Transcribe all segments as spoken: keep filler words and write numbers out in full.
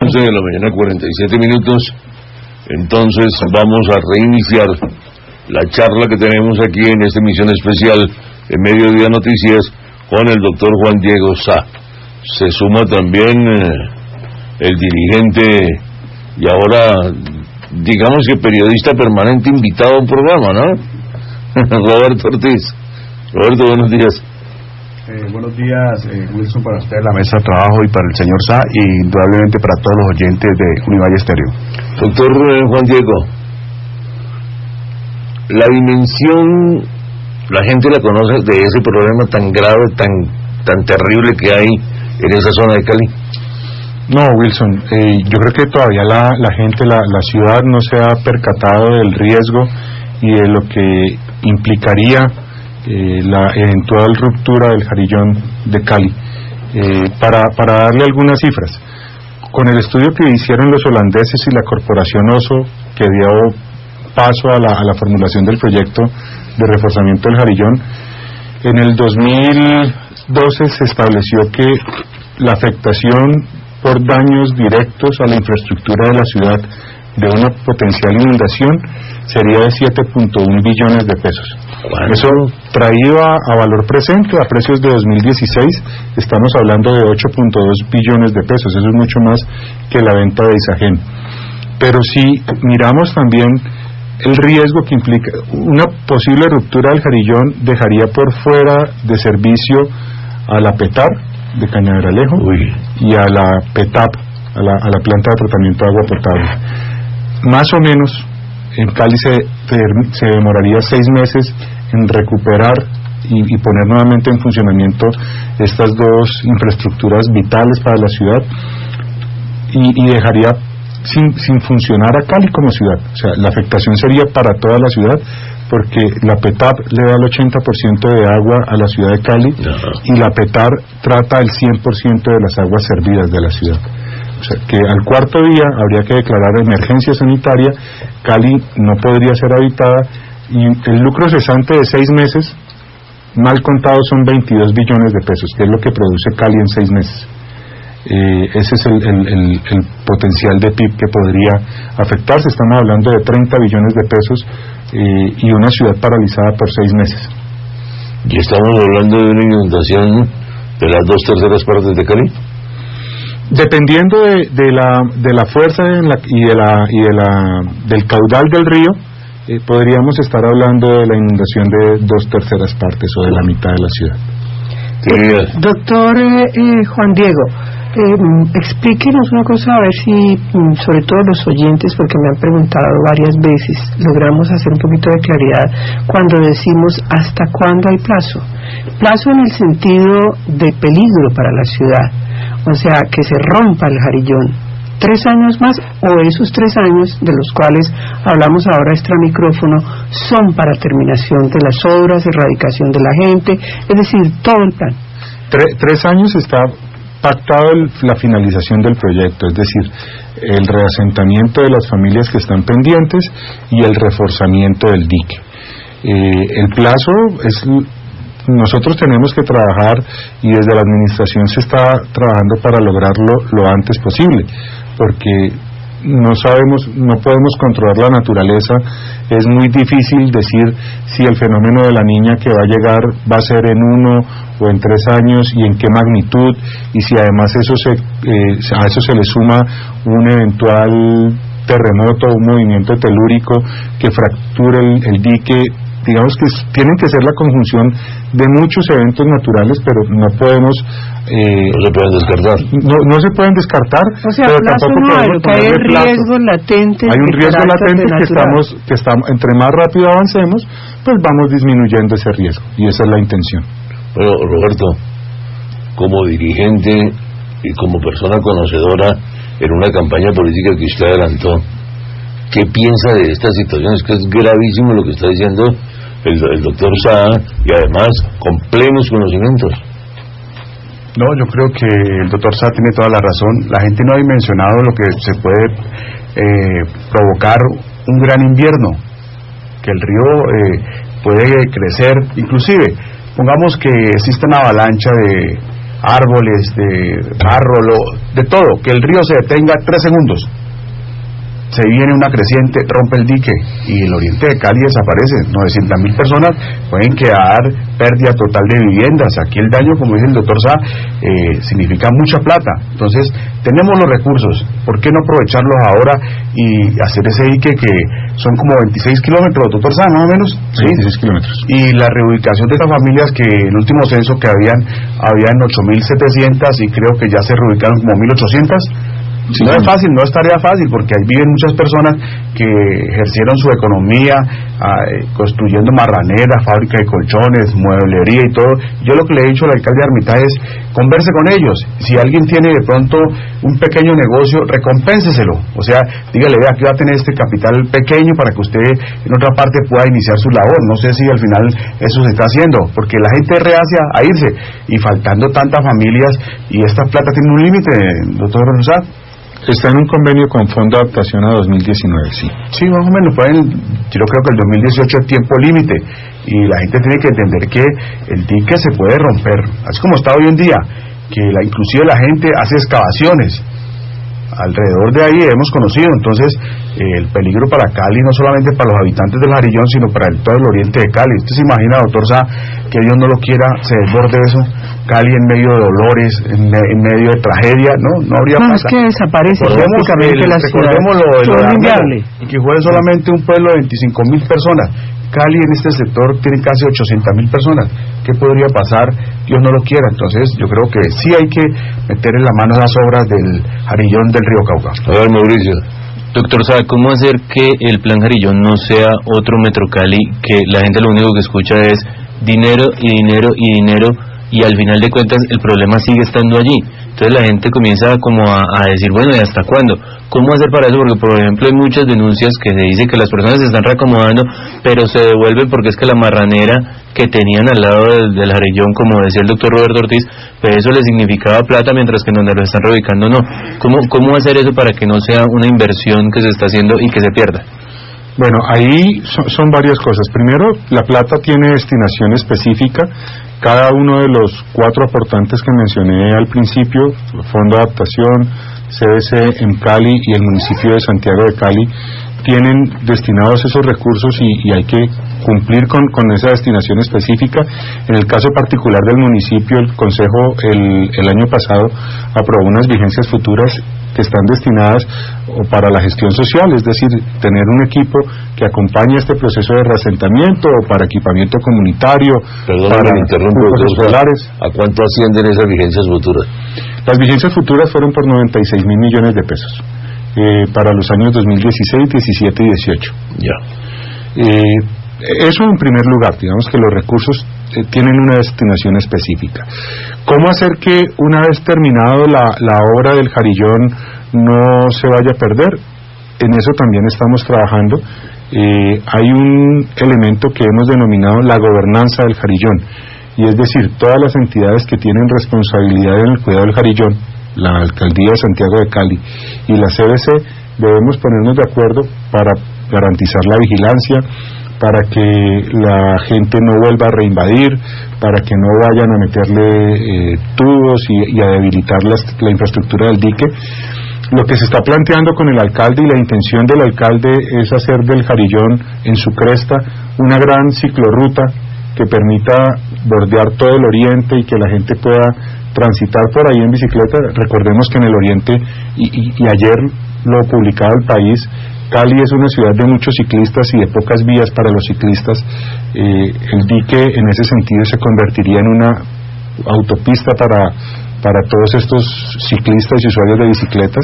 once de la mañana, cuarenta y siete minutos. Entonces vamos a reiniciar la charla que tenemos aquí en esta emisión especial de Mediodía Noticias con el doctor Juan Diego Sá. Se suma también eh, el dirigente y ahora, digamos que periodista permanente invitado a un programa, ¿no? Roberto Ortiz. Roberto, buenos días. Eh, buenos días, eh, Wilson, para usted, la mesa de trabajo, y para el señor Sá, y indudablemente para todos los oyentes de Univalle Estéreo. Doctor eh, Juan Diego, la dimensión, la gente la conoce de ese problema tan grave, tan tan terrible que hay en esa zona de Cali. No, Wilson, eh, yo creo que todavía la, la gente, la, la ciudad no se ha percatado del riesgo y de lo que implicaría Eh, la eventual ruptura del Jarillón de Cali. Eh, para, para darle algunas cifras, con el estudio que hicieron los holandeses y la corporación Oso, que dio paso a la, a la formulación del proyecto de reforzamiento del Jarillón, en el dos mil doce se estableció que la afectación por daños directos a la infraestructura de la ciudad de una potencial inundación sería de siete punto uno billones de pesos. ¿Cuánto? Eso traído a, a valor presente, a precios de dos mil dieciséis, estamos hablando de ocho punto dos billones de pesos. Eso es mucho más que la venta de Isagen. Pero si miramos también el riesgo que implica una posible ruptura del Jarillón, dejaría por fuera de servicio a la PETAR de Cañaveralejo Uy. y a la PETAP, a la, a la planta de tratamiento de agua potable. Más o menos en Cali se, se demoraría seis meses en recuperar y, y poner nuevamente en funcionamiento estas dos infraestructuras vitales para la ciudad, y, y dejaría sin, sin funcionar a Cali como ciudad. O sea, la afectación sería para toda la ciudad, porque la PETAP le da el ochenta por ciento de agua a la ciudad de Cali, uh-huh. y la PETAR trata el cien por ciento de las aguas servidas de la ciudad. O sea, que al cuarto día habría que declarar emergencia sanitaria, Cali no podría ser habitada, y el lucro cesante de seis meses, mal contado, son veintidós billones de pesos, que es lo que produce Cali en seis meses. Eh, ese es el, el, el, el potencial de P I B que podría afectarse. Estamos hablando de treinta billones de pesos, eh, y una ciudad paralizada por seis meses. ¿Y estamos hablando de una inundación de las dos terceras partes de Cali? Dependiendo de, de la de la fuerza en la, y de la y de la del caudal del río, eh, podríamos estar hablando de la inundación de dos terceras partes o de la mitad de la ciudad. Eh, doctor eh, eh, Juan Diego, eh, explíquenos una cosa, a ver si, sobre todo los oyentes, porque me han preguntado varias veces, logramos hacer un poquito de claridad cuando decimos hasta cuándo hay plazo. Plazo en el sentido de peligro para la ciudad, o sea, que se rompa el Jarillón. ¿Tres años más, o esos tres años de los cuales hablamos ahora extra micrófono son para terminación de las obras, erradicación de la gente, es decir, todo el plan? Tre- tres años está pactado el, la finalización del proyecto, es decir, el reasentamiento de las familias que están pendientes y el reforzamiento del dique. Eh, el plazo es... Nosotros tenemos que trabajar, y desde la administración se está trabajando para lograrlo lo antes posible, porque no sabemos, no podemos controlar la naturaleza. Es muy difícil decir si el fenómeno de la niña que va a llegar va a ser en uno o en tres años y en qué magnitud, y si además eso se, eh, a eso se le suma un eventual terremoto o un movimiento telúrico que fracture el, el dique. Digamos que tienen que ser la conjunción de muchos eventos naturales, pero no podemos eh, no se pueden descartar no, no se pueden descartar o sea, pero plazo tampoco no hay, podemos que hay ponerle riesgo plazo. latente Hay un riesgo latente que natural. estamos que estamos entre más rápido avancemos, pues vamos disminuyendo ese riesgo, y esa es la intención. Bueno, Roberto, como dirigente y como persona conocedora en una campaña política que usted adelantó, ¿qué piensa de esta situación? Es que es gravísimo lo que está diciendo el, el doctor Sá, y además con plenos conocimientos. No, yo creo que el doctor Sá tiene toda la razón. La gente no ha dimensionado lo que se puede eh, provocar un gran invierno, que el río eh, puede crecer, inclusive pongamos que existe una avalancha de árboles, de barro, lo, de todo, que el río se detenga tres segundos. Se viene una creciente, rompe el dique y el oriente de Cali desaparece. novecientas mil personas pueden quedar, pérdida total de viviendas. Aquí el daño, como dice el doctor Sá, eh, significa mucha plata. Entonces, tenemos los recursos, ¿por qué no aprovecharlos ahora y hacer ese dique que son como veintiséis kilómetros, doctor Sá, más o menos? Sí, veintiséis kilómetros. Y la reubicación de estas familias, que el último censo que habían, habían ocho mil setecientas y creo que ya se reubicaron como mil ochocientas. Sí, no es fácil, no es tarea fácil, porque ahí viven muchas personas que ejercieron su economía eh, construyendo marraneras, fábrica de colchones, mueblería y todo. Yo lo que le he dicho al alcalde de Armitaje es, converse con ellos. Si alguien tiene de pronto un pequeño negocio, recompénseselo. O sea, dígale, vea, aquí va a tener este capital pequeño para que usted en otra parte pueda iniciar su labor. No sé si al final eso se está haciendo, porque la gente es reacia a irse, y faltando tantas familias, y esta plata tiene un límite, doctor Rosat. Está en un convenio con Fondo de Adaptación a dos mil diecinueve, sí. Sí, más o menos, pueden, yo creo que el dos mil dieciocho es tiempo límite, y la gente tiene que entender que el dique se puede romper, así como está hoy en día, que la, inclusive la gente hace excavaciones alrededor de ahí, hemos conocido. Entonces eh, el peligro para Cali, no solamente para los habitantes del Jarillón, sino para el, todo el oriente de Cali. Usted se imagina, doctor Sá, que Dios no lo quiera, se desborde eso, Cali en medio de dolores, en, me, en medio de tragedia, no, no habría no, plata. Es que desaparece prácticamente la ciudad. Recordemos lo de lo que fue solamente un pueblo de veinticinco mil personas. Cali en este sector tiene casi ochocientas mil personas. ¿Qué podría pasar? Dios no lo quiera. Entonces yo creo que sí hay que meter en la mano las obras del Jarillón del río Cauca. A ver, Mauricio. Doctor, ¿sabe cómo hacer que el plan Jarillón no sea otro Metro Cali, que la gente lo único que escucha es dinero y dinero y dinero, y al final de cuentas el problema sigue estando allí? Entonces la gente comienza como a, a decir, bueno, ¿y hasta cuándo? ¿Cómo hacer para eso? Porque, por ejemplo, hay muchas denuncias que se dice que las personas se están reacomodando, pero se devuelven porque es que la marranera que tenían al lado del, del Jarillón, como decía el doctor Roberto Ortiz, pues eso le significaba plata, mientras que en donde lo están reubicando no. ¿Cómo, cómo hacer eso para que no sea una inversión que se está haciendo y que se pierda? Bueno, ahí son, son varias cosas. Primero, la plata tiene destinación específica. Cada uno de los cuatro aportantes que mencioné al principio, Fondo de Adaptación, C B C en Cali y el municipio de Santiago de Cali, tienen destinados esos recursos y, y hay que cumplir con, con esa destinación específica. En el caso particular del municipio, el Consejo el, el año pasado aprobó unas vigencias futuras que están destinadas para la gestión social, es decir, tener un equipo que acompañe este proceso de reasentamiento o para equipamiento comunitario. Perdón, para me interrumpo, escolares. ¿A cuánto ascienden esas vigencias futuras? Las vigencias futuras fueron por noventa y seis mil millones de pesos eh, para los años dos mil dieciséis, diecisiete y dieciocho. Ya. Eh, eso en primer lugar, digamos que los recursos eh, tienen una destinación específica. ¿Cómo hacer que una vez terminado la, la obra del Jarillón no se vaya a perder? En eso también estamos trabajando. Eh, hay un elemento que hemos denominado la gobernanza del Jarillón, y es decir, todas las entidades que tienen responsabilidad en el cuidado del Jarillón, la Alcaldía de Santiago de Cali y la C B C, debemos ponernos de acuerdo para garantizar la vigilancia, para que la gente no vuelva a reinvadir, para que no vayan a meterle eh, tubos y, y a debilitar la, la infraestructura del dique. Lo que se está planteando con el alcalde y la intención del alcalde es hacer del Jarillón en su cresta una gran ciclorruta que permita bordear todo el oriente y que la gente pueda transitar por ahí en bicicleta. Recordemos que en el oriente, y, y, y ayer lo publicaba El País, Cali es una ciudad de muchos ciclistas y de pocas vías para los ciclistas. Eh, el dique en ese sentido se convertiría en una autopista para, para todos estos ciclistas y usuarios de bicicletas,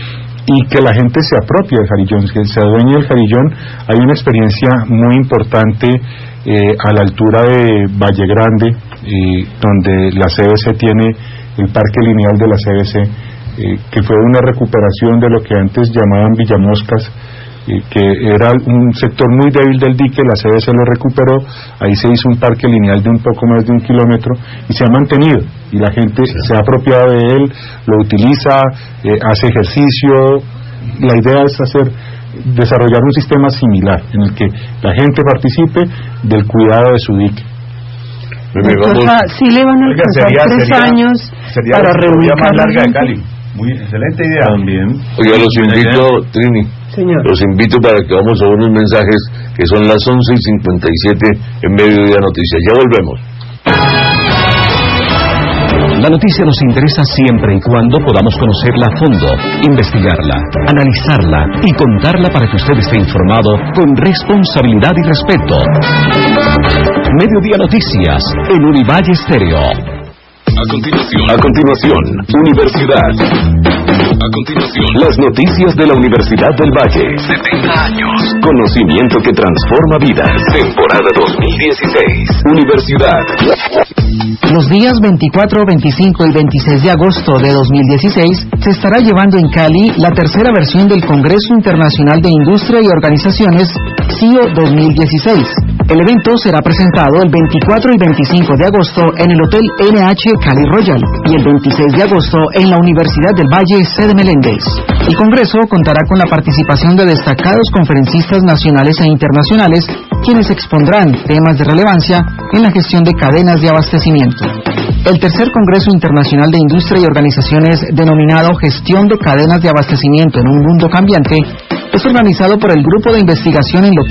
y que la gente se apropie del Jarillón, que se adueñe del Jarillón. Hay una experiencia muy importante eh, a la altura de Valle Grande, eh, donde la C B C tiene el parque lineal de la C B C, eh, que fue una recuperación de lo que antes llamaban Villamoscas, eh, que era un sector muy débil del dique. La C B C lo recuperó, ahí se hizo un parque lineal de un poco más de un kilómetro y se ha mantenido, y la gente sí. se ha apropiado de él, lo utiliza, eh, hace ejercicio. La idea es hacer desarrollar un sistema similar en el que la gente participe del cuidado de su dique. Vamos. Sí le van a alcanzar sería, tres sería, años sería para reubicar más la larga de gente. Cali. Muy excelente idea. También. Oiga, los invito, Trini, Señor. los invito para que vamos a unos mensajes que son las once y cincuenta y siete en Mediodía Noticias. Ya volvemos. La noticia nos interesa siempre y cuando podamos conocerla a fondo, investigarla, analizarla y contarla para que usted esté informado con responsabilidad y respeto. Mediodía Noticias en Univalle Estéreo. A continuación, a continuación, Universidad. A continuación, las noticias de la Universidad del Valle. setenta años. Conocimiento que transforma vidas. Temporada dos mil dieciséis. Universidad. Los días veinticuatro, veinticinco y veintiséis de agosto de dos mil dieciséis se estará llevando en Cali la tercera versión del Congreso Internacional de Industria y Organizaciones C I O dos mil dieciséis. El evento será presentado el veinticuatro y veinticinco de agosto en el Hotel N H Cali Royal y el veintiséis de agosto en la Universidad del Valle Sede Meléndez. El Congreso contará con la participación de destacados conferencistas nacionales e internacionales, quienes expondrán temas de relevancia en la gestión de cadenas de abastecimiento. El tercer Congreso Internacional de Industria y Organizaciones, denominado Gestión de Cadenas de Abastecimiento en un Mundo Cambiante, es organizado por el Grupo de Investigación en